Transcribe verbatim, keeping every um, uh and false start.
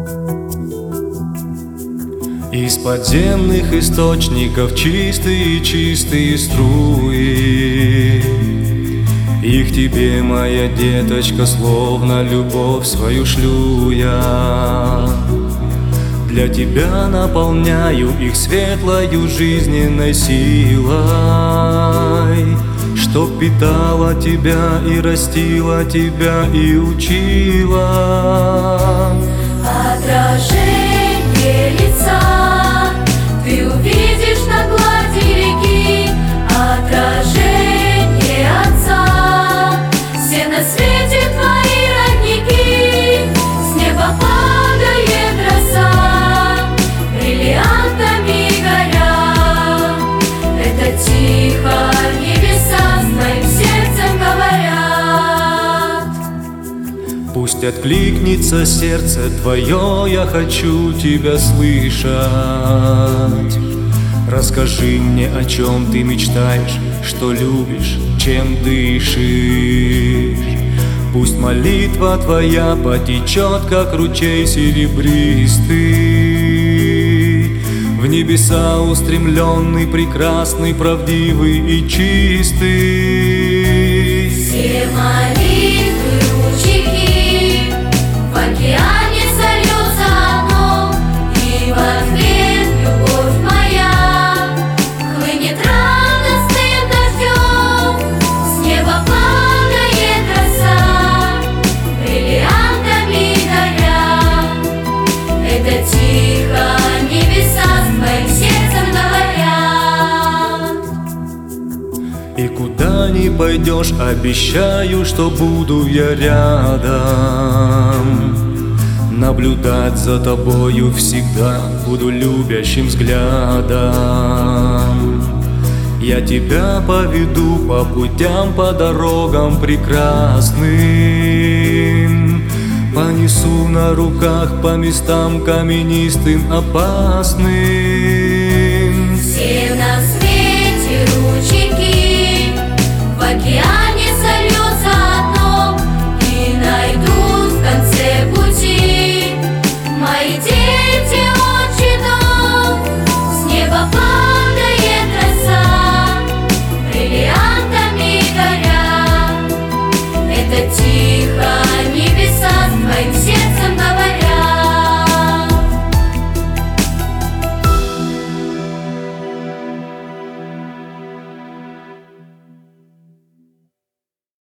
Из подземных источников чистые-чистые струи, их тебе, моя деточка, словно любовь свою шлю я. Для тебя наполняю их светлою жизненной силой, чтоб питала тебя и растила тебя и учила. Отражение лица ты увидишь на глади реки, отражение Отца. Все на свете твои родники, с неба падает роса, бриллиантами горя. Это тихо небеса с твоим сердцем говорят. Пусть откликнется сердце твое, я хочу тебя слышать. Расскажи мне, о чем ты мечтаешь, что любишь, чем дышишь. Пусть молитва твоя потечет, как ручей серебристый, в небеса устремленный, прекрасный, правдивый и чистый. Все молитвы ручейки в океане сольются одно, и в ответ любовь моя хлынет радостным дождем. С неба падает роса, бриллиантами горя. Это тихо небеса с твоим сердцем говорят. И куда ни пойдешь, обещаю, что буду я рядом. Наблюдать за тобою всегда буду любящим взглядом. Я тебя поведу по путям, по дорогам прекрасным, понесу на руках по местам каменистым, опасным. Все на свете ручейки в океане сольются одно, и найдут в конце пути мои дети отчий дом. С неба падает роса, бриллиантами горя. Это тихо